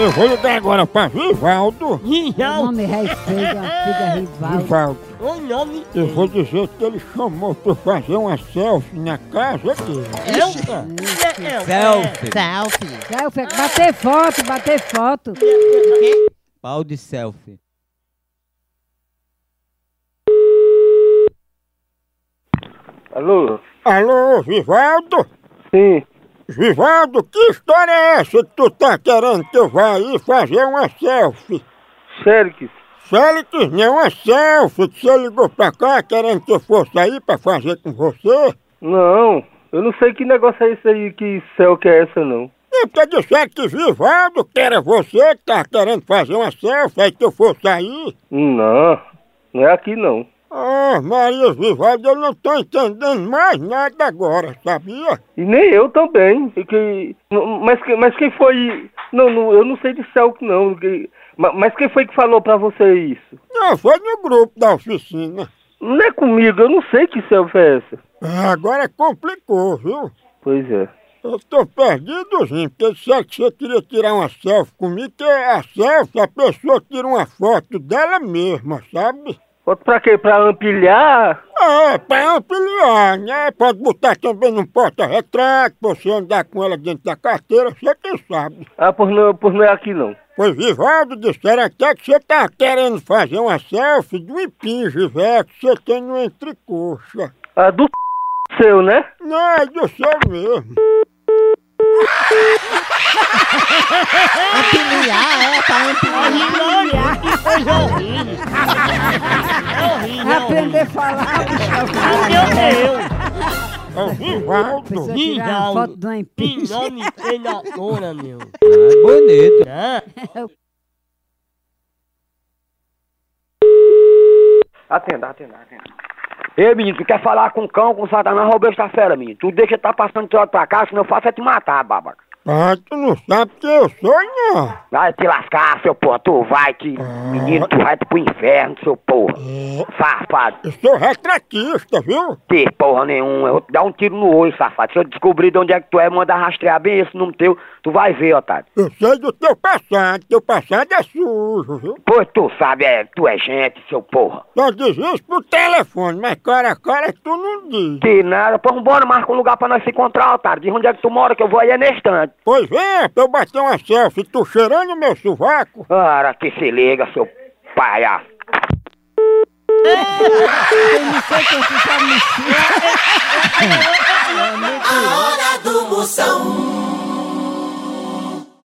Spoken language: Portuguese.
Eu vou ligar agora pra Vivaldo. O nome respeita a filha Rivaldo. Vivaldo. O nome. Eu vou dizer que ele chamou pra fazer uma selfie na casa dele. Selfie. Bater foto. Pau de selfie. Alô? Alô, Vivaldo? Sim. Vivaldo, que história é essa que tu tá querendo que eu vá aí fazer uma selfie? Félix? Félix, não, uma selfie que você ligou pra cá querendo que eu fosse aí pra fazer com você? Não, eu não sei que negócio é esse aí, que céu que é essa não. É porque disseram que Vivaldo, que era você que tá querendo fazer uma selfie aí que eu fosse aí. Não, não é aqui não. Ah, Maria Vivaldo, eu não tô entendendo mais nada agora, sabia? E nem eu também. Mas quem foi... Não, eu não sei de céu que não. Mas quem foi que falou pra você isso? Não, foi no grupo da oficina. Não é comigo, eu não sei que selfie é essa. Ah, agora complicou, viu? Pois é. Eu tô perdidozinho, porque disseram que você queria tirar uma selfie comigo, que a selfie, a pessoa tira uma foto dela mesma, sabe? Foto pra quê? Pra ampliar? É, pra ampliar, né? Pode botar também num porta-retrato, pra você andar com ela dentro da carteira, você quem sabe. Ah, por não é aqui não. Pois Vivaldo, disseram até que você tá querendo fazer uma selfie do impinge, velho, que você tem no entrecoxa. Ah, do seu, né? Não, é do seu mesmo. Que coisa horrível. É horrível. Aprender a falar. Meu Deus. É o Vivaldo. Precisa tirar uma foto do Que empinge. nome senadora, meu. Bonito. Ah, Atenda. Ei, menino, tu quer falar com o cão, com o satanás, roubou esta fera, menino. Tu deixa tá passando teu pra cá, senão eu faço é te matar, babaca. Ah, tu não sabe quem eu sou, não. Vai te lascar, seu porra, tu vai te... Menino, tu vai pro inferno, seu porra. Safado. Eu sou retratista, viu? Que porra nenhuma, eu vou te dar um tiro no olho, safado. Se eu descobrir de onde é que tu é, manda rastrear bem esse nome teu, tu vai ver, otário. Eu sei do teu passado é sujo, viu? Pois tu sabe, tu é gente, seu porra. Só diz isso pro telefone, mas cara a cara tu não diz. Que nada, porra, vambora, marca um lugar pra nós se encontrar, otário. Diz onde é que tu mora, que eu vou aí nesse instante. Pois vem, pra eu bater uma selfie, tu cheirando meu sovaco. Cara, que se liga, seu palhaço. Eu não sei quem tu sabe mexer. A hora do Moção.